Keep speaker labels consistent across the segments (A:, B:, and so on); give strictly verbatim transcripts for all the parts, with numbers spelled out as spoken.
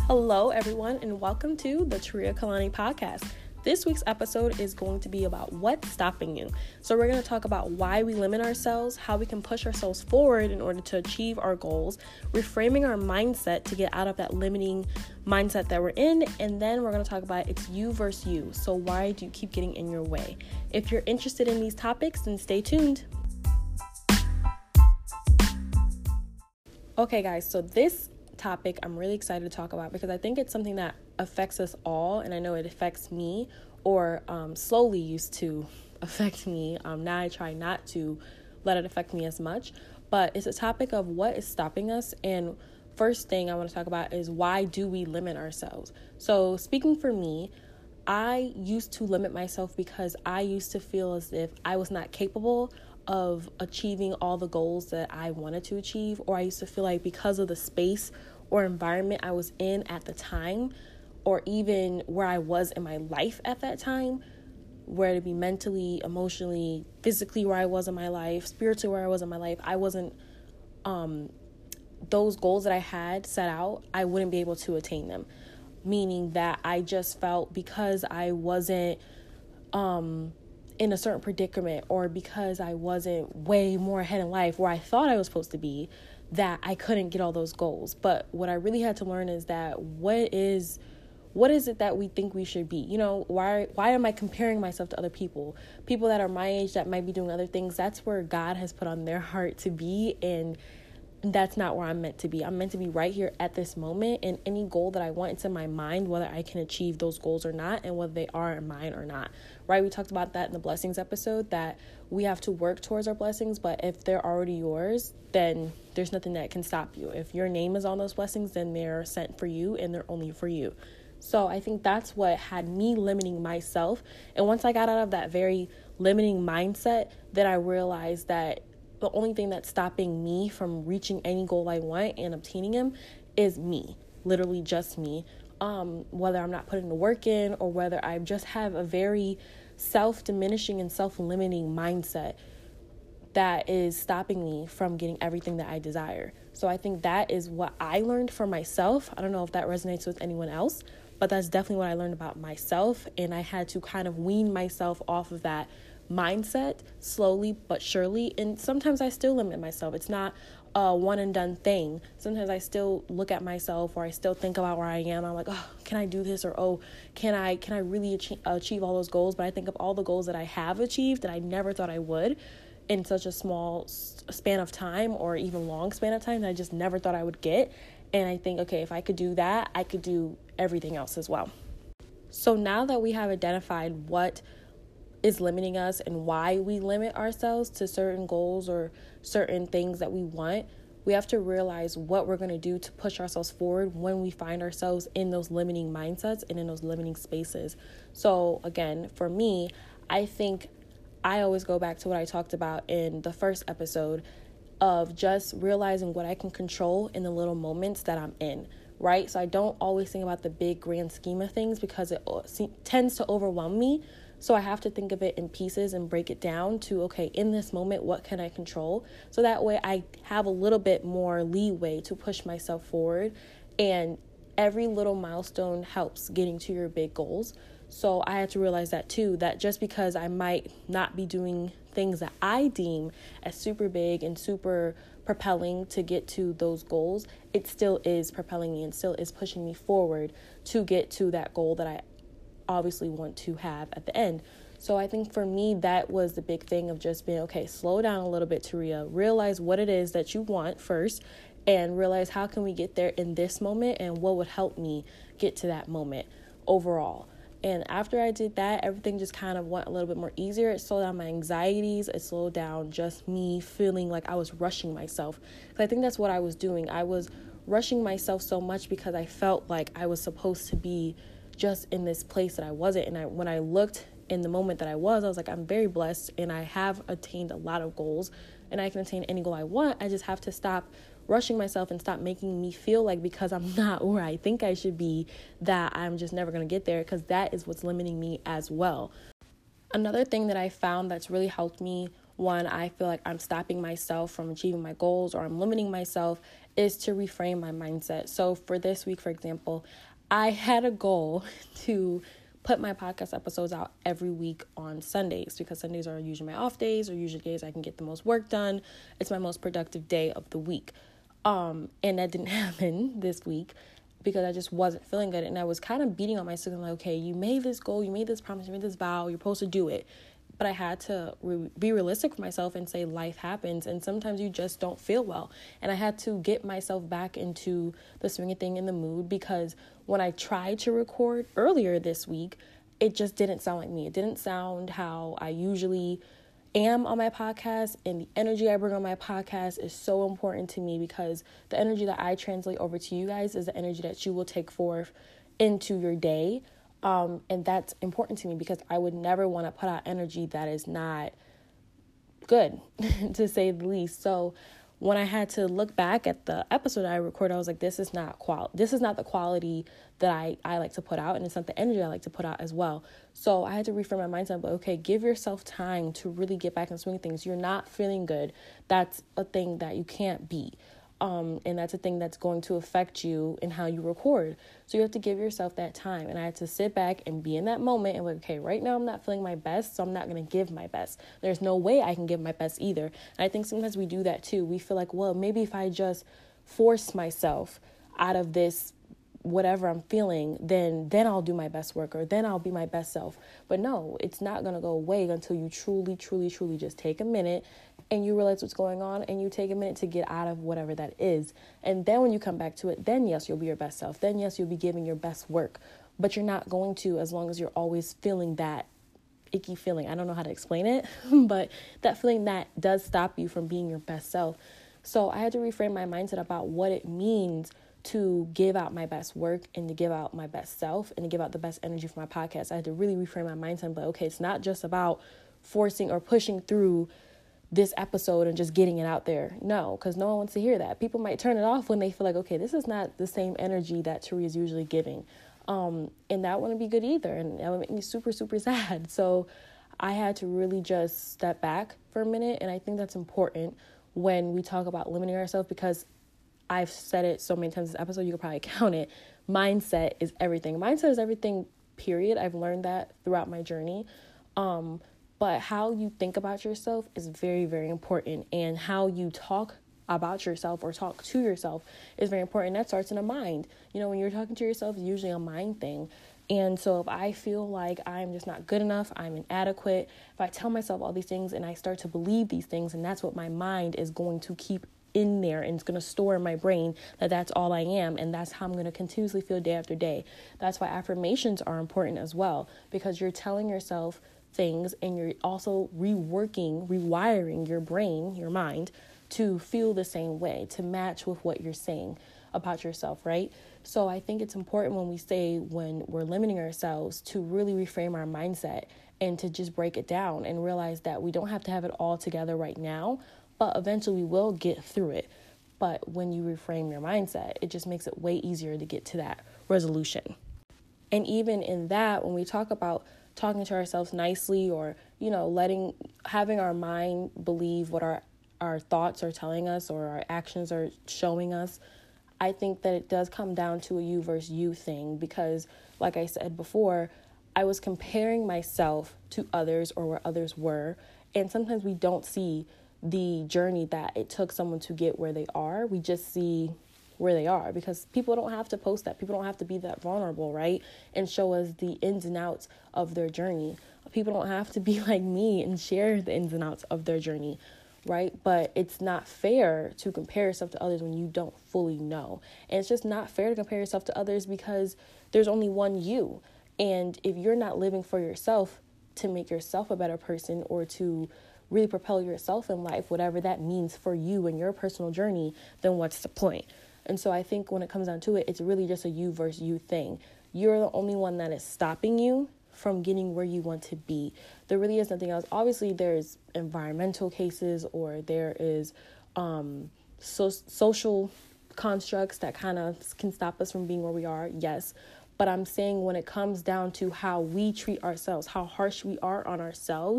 A: Hello, everyone, and welcome to the Taria Kalani podcast. This week's episode is going to be about what's stopping you. So we're going to talk about why we limit ourselves, how we can push ourselves forward in order to achieve our goals, reframing our mindset to get out of that limiting mindset that we're in, and then we're going to talk about it's you versus you. So why do you keep getting in your way? If you're interested in these topics, then stay tuned. Okay, guys, so this topic I'm really excited to talk about because I think it's something that affects us all, and I know it affects me, or um, slowly used to affect me. Um, now I try not to let it affect me as much, but it's a topic of what is stopping us. And first thing I want to talk about is why do we limit ourselves? So speaking for me, I used to limit myself because I used to feel as if I was not capable of achieving all the goals that I wanted to achieve, or I used to feel like because of the space or environment I was in at the time, or even where I was in my life at that time, where to be mentally, emotionally, physically where I was in my life, spiritually where I was in my life, I wasn't, um, those goals that I had set out, I wouldn't be able to attain them. Meaning that I just felt because I wasn't, um, in a certain predicament, or because I wasn't way more ahead in life where I thought I was supposed to be, that I couldn't get all those goals. But what I really had to learn is that what is what is it that we think we should be? You know, why why am I comparing myself to other people? People that are my age that might be doing other things, that's where God has put on their heart to be, and that's not where I'm meant to be. I'm meant to be right here at this moment, and any goal that I want, it's in my mind, whether I can achieve those goals or not, and whether they are mine or not, right? We talked about that in the blessings episode, that we have to work towards our blessings, but if they're already yours, then there's nothing that can stop you. If your name is on those blessings, then they're sent for you, and they're only for you. So I think that's what had me limiting myself. And once I got out of that very limiting mindset, then I realized that the only thing that's stopping me from reaching any goal I want and obtaining them is me, literally just me. Um, whether I'm not putting the work in, or whether I just have a very self-diminishing and self-limiting mindset that is stopping me from getting everything that I desire. So I think that is what I learned for myself. I don't know if that resonates with anyone else, but that's definitely what I learned about myself. And I had to kind of wean myself off of that mindset slowly but surely. And sometimes I still limit myself. It's not a one and done thing. Sometimes I still look at myself, or I still think about where I am. I'm like, oh, can I do this? Or, oh, can I, can I really achieve, achieve all those goals? But I think of all the goals that I have achieved that I never thought I would in such a small span of time, or even long span of time that I just never thought I would get. And I think, okay, if I could do that, I could do everything else as well. So now that we have identified what is limiting us and why we limit ourselves to certain goals or certain things that we want, we have to realize what we're going to do to push ourselves forward when we find ourselves in those limiting mindsets and in those limiting spaces. So again, for me, I think I always go back to what I talked about in the first episode of just realizing what I can control in the little moments that I'm in, right? So I don't always think about the big grand scheme of things because it tends to overwhelm me. So I have to think of it in pieces and break it down to, okay, in this moment, what can I control? So that way I have a little bit more leeway to push myself forward. And every little milestone helps getting to your big goals. So I had to realize that too, that just because I might not be doing things that I deem as super big and super propelling to get to those goals, it still is propelling me and still is pushing me forward to get to that goal that I obviously want to have at the end. So I think for me, that was the big thing of just being, okay, slow down a little bit, Taria, realize what it is that you want first, and realize how can we get there in this moment and what would help me get to that moment overall. And after I did that, everything just kind of went a little bit more easier. It slowed down my anxieties. It slowed down just me feeling like I was rushing myself. Because I think that's what I was doing. I was rushing myself so much because I felt like I was supposed to be just in this place that I wasn't. And I, when I looked in the moment that I was, I was like, I'm very blessed and I have attained a lot of goals and I can attain any goal I want. I just have to stop rushing myself and stop making me feel like because I'm not where I think I should be, that I'm just never going to get there, because that is what's limiting me as well. Another thing that I found that's really helped me when I feel like I'm stopping myself from achieving my goals or I'm limiting myself, is to reframe my mindset. So for this week, for example, I had a goal to put my podcast episodes out every week on Sundays, because Sundays are usually my off days, or usually days I can get the most work done. It's my most productive day of the week. Um, and that didn't happen this week because I just wasn't feeling good. And I was kind of beating on myself, like, okay, you made this goal, you made this promise, you made this vow, you're supposed to do it. But I had to re- be realistic for myself and say life happens, and sometimes you just don't feel well. And I had to get myself back into the swing of thing, in the mood, because when I tried to record earlier this week, it just didn't sound like me. It didn't sound how I usually am on my podcast, and the energy I bring on my podcast is so important to me, because the energy that I translate over to you guys is the energy that you will take forth into your day. Um, and that's important to me, because I would never want to put out energy that is not good, to say the least. So when I had to look back at the episode I recorded, I was like, this is not qual. This is not the quality that I, I like to put out, and it's not the energy I like to put out as well. So I had to reframe my mindset, but okay, give yourself time to really get back and swing things. You're not feeling good. That's a thing that you can't beat. Um, and that's a thing that's going to affect you in how you record. So you have to give yourself that time. And I had to sit back and be in that moment and like, okay, right now I'm not feeling my best, so I'm not going to give my best. There's no way I can give my best either. And I think sometimes we do that too. We feel like, well, maybe if I just force myself out of this whatever I'm feeling, then then I'll do my best work, or then I'll be my best self. But no, it's not going to go away until you truly, truly, truly just take a minute and you realize what's going on, and you take a minute to get out of whatever that is. And then when you come back to it, then yes, you'll be your best self. Then yes, you'll be giving your best work. But you're not going to, as long as you're always feeling that icky feeling. I don't know how to explain it, but that feeling that does stop you from being your best self. So I had to reframe my mindset about what it means to give out my best work, and to give out my best self, and to give out the best energy for my podcast. I had to really reframe my mindset, but okay, it's not just about forcing or pushing through this episode and just getting it out there. No, because no one wants to hear that. People might turn it off when they feel like, okay, this is not the same energy that Tari is usually giving. Um, and that wouldn't be good either. And that would make me super, super sad. So I had to really just step back for a minute. And I think that's important when we talk about limiting ourselves, because I've said it so many times this episode, you could probably count it. Mindset is everything. Mindset is everything, period. I've learned that throughout my journey. Um, but how you think about yourself is very, very important. And how you talk about yourself or talk to yourself is very important. That starts in the mind. You know, when you're talking to yourself, it's usually a mind thing. And so if I feel like I'm just not good enough, I'm inadequate, if I tell myself all these things and I start to believe these things, and that's what my mind is going to keep in there, and it's going to store in my brain that that's all I am, and that's how I'm going to continuously feel day after day. That's why affirmations are important as well, because you're telling yourself things, and you're also reworking, rewiring your brain, your mind, to feel the same way, to match with what you're saying about yourself, right? So I think it's important when we say, when we're limiting ourselves, to really reframe our mindset and to just break it down and realize that we don't have to have it all together right now, but eventually we will get through it. But when you reframe your mindset, it just makes it way easier to get to that resolution. And even in that, when we talk about talking to ourselves nicely, or, you know, letting, having our mind believe what our, our thoughts are telling us, or our actions are showing us, I think that it does come down to a you versus you thing, because like I said before, I was comparing myself to others, or where others were. And sometimes we don't see the journey that it took someone to get where they are. We just see where they are, because people don't have to post that. People don't have to be that vulnerable, right? And show us the ins and outs of their journey. People don't have to be like me and share the ins and outs of their journey, right? But it's not fair to compare yourself to others when you don't fully know. And it's just not fair to compare yourself to others, because there's only one you. And if you're not living for yourself to make yourself a better person, or to really propel yourself in life, whatever that means for you and your personal journey, then what's the point? And so I think when it comes down to it, it's really just a you versus you thing. You're the only one that is stopping you from getting where you want to be. There really is nothing else. Obviously, there's environmental cases, or there is um, so- social constructs that kind of can stop us from being where we are. Yes. But I'm saying when it comes down to how we treat ourselves, how harsh we are on ourselves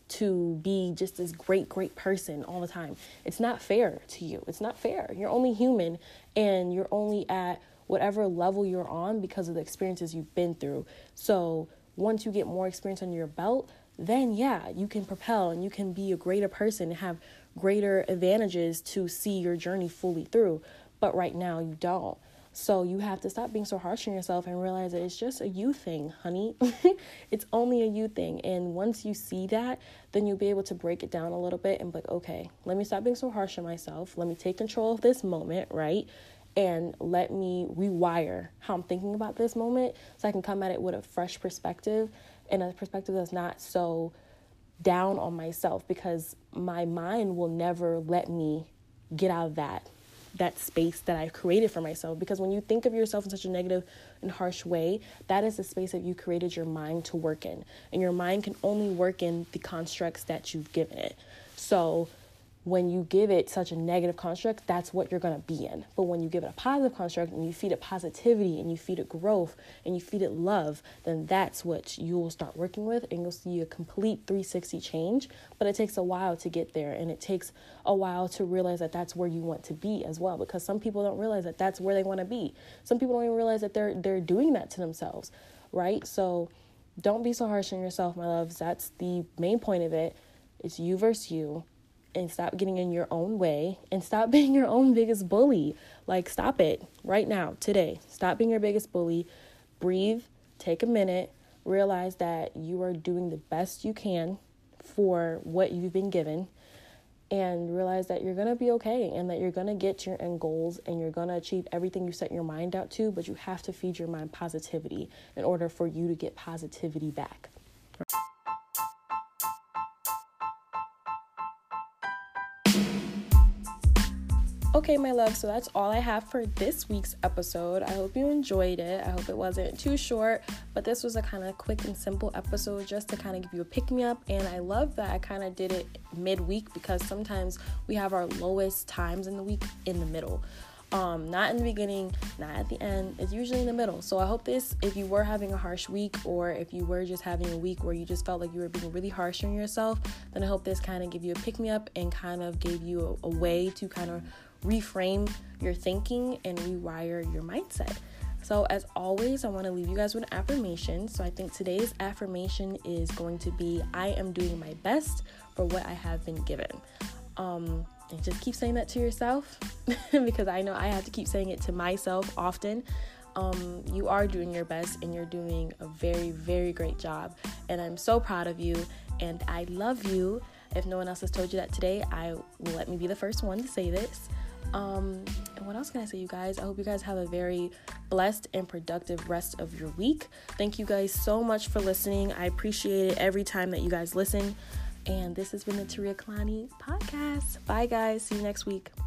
A: to be just this great, great person all the time. It's not fair to you. It's not fair. You're only human, and you're only at whatever level you're on because of the experiences you've been through. So once you get more experience under your belt, then yeah, you can propel and you can be a greater person and have greater advantages to see your journey fully through. But right now you don't. So you have to stop being so harsh on yourself and realize that it's just a you thing, honey. It's only a you thing. And once you see that, then you'll be able to break it down a little bit and be like, okay, let me stop being so harsh on myself. Let me take control of this moment, right? And let me rewire how I'm thinking about this moment so I can come at it with a fresh perspective, and a perspective that's not so down on myself, because my mind will never let me get out of that that space that I've created for myself. Because when you think of yourself in such a negative and harsh way, that is the space that you created your mind to work in. And your mind can only work in the constructs that you've given it. So when you give it such a negative construct, that's what you're going to be in. But when you give it a positive construct and you feed it positivity and you feed it growth and you feed it love, then that's what you will start working with, and you'll see a complete three sixty change. But it takes a while to get there, and it takes a while to realize that that's where you want to be as well, because some people don't realize that that's where they want to be. Some people don't even realize that they're they're doing that to themselves, right? So don't be so harsh on yourself, my loves. That's the main point of it. It's you versus you. And stop getting in your own way, and stop being your own biggest bully. Like, stop it right now, today. Stop being your biggest bully. Breathe, take a minute, realize that you are doing the best you can for what you've been given, and realize that you're going to be okay, and that you're going to get your end goals, and you're going to achieve everything you set your mind out to, but you have to feed your mind positivity in order for you to get positivity back. Okay, my love, so that's all I have for this week's episode. I hope you enjoyed it. I hope it wasn't too short, but this was a kind of quick and simple episode just to kind of give you a pick-me-up. And I love that I kind of did it midweek, because sometimes we have our lowest times in the week in the middle. Um, not in the beginning, not at the end. It's usually in the middle. So I hope this, if you were having a harsh week, or if you were just having a week where you just felt like you were being really harsh on yourself, then I hope this kind of give you a pick-me-up and kind of gave you a, a way to kind of reframe your thinking and rewire your mindset. So as always, I want to leave you guys with an affirmation. So I think today's affirmation is going to be, I am doing my best for what I have been given. Um, and just keep saying that to yourself because I know I have to keep saying it to myself often. Um, you are doing your best, and you're doing a very, very great job. And I'm so proud of you, and I love you. If no one else has told you that today, I will let me be the first one to say this. Um, and what else can I say, you guys? I hope you guys have a very blessed and productive rest of your week. Thank you guys so much for listening. I appreciate it every time that you guys listen. And this has been the Taria Kalani podcast. Bye, guys. See you next week.